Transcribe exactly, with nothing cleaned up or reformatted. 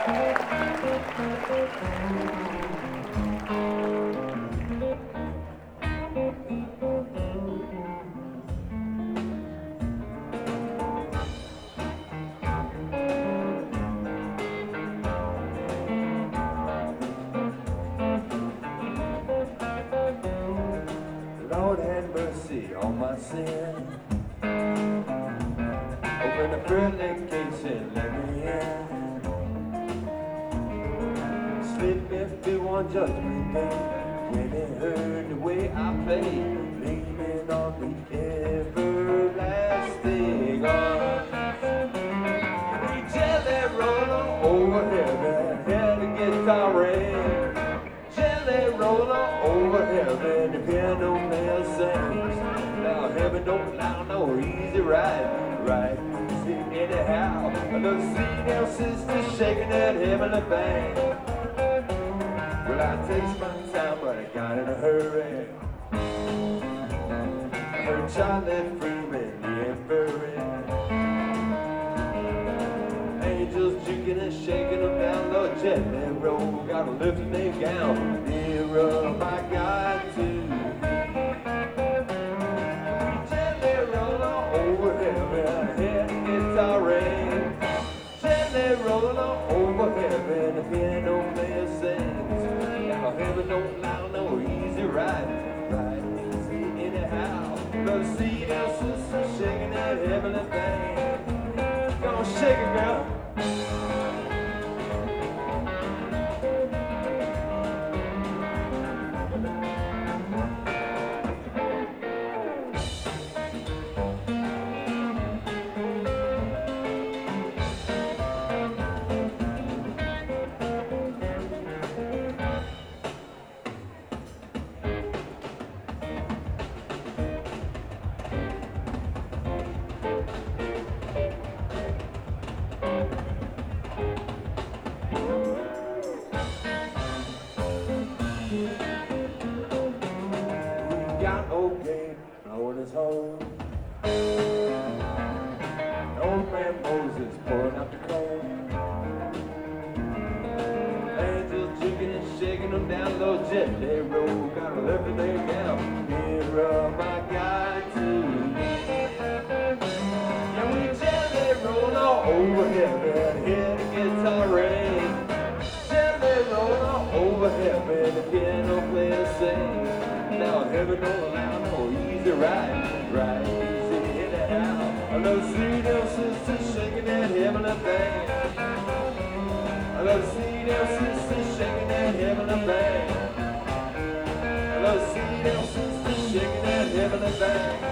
Lord have mercy on my sin. Open the pearly gates and let me in. Slip me through on judgment day when they heard the way I played, leaning on the everlasting arms. We jelly roller over heaven, had a guitar ring. Jelly roller over heaven, the piano man sings. Now heaven don't allow no easy ride, right easy anyhow. Another see now sister shaking that heavenly bang. Well, I takes my time, but I got in a hurry. I heard Charlie Freeman, the emperor. Angels juking and shaking them down, Lord Jelly roll, gotta lift me down. Nearer, my God, to thee. Jelly roller over heaven, head guitar ring. Jelly roller over heaven, the piano player sings. Now heaven don't allow no easy ride, ride easy anyhow. Love to see them sisters shaking that heavenly thing. Gonna shake it, girl. Got old game blowing his home. Old man Moses pouring out the coal. Angels jigging and shaking them down, Lord Jelly roll, gotta lift it leg down. Nearer, my God, to thee. And we jelly roll all over heaven, hear the guitar ring. Jelly roll all over heaven, the piano player sings. Now heaven don't allow no easy ride, ride easy anyhow. I love to see them sisters shaking that heavenly thing. I love to see them sisters shaking that heavenly thing. I love to see them sisters shaking that heavenly thing.